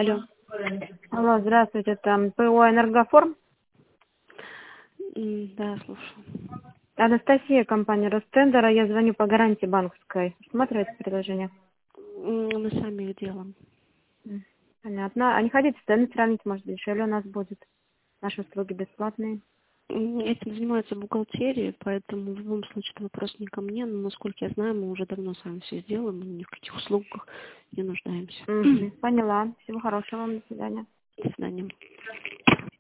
Алло. Алло, здравствуйте, там ПО «Энергоформ». Да, слушаю. Анастасия, компания «Ростендера». Я звоню по гарантии банковской. Смотрите приложение? Мы сами их делаем. Понятно. А не хотите цены сравнить, может, дешевле у нас будет? Наши услуги бесплатные. Этим занимается бухгалтерия, поэтому в любом случае это вопрос не ко мне, но, насколько я знаю, мы уже давно сами все сделаем, мы ни в каких услугах не нуждаемся. Поняла. Всего хорошего вам. До свидания. До свидания.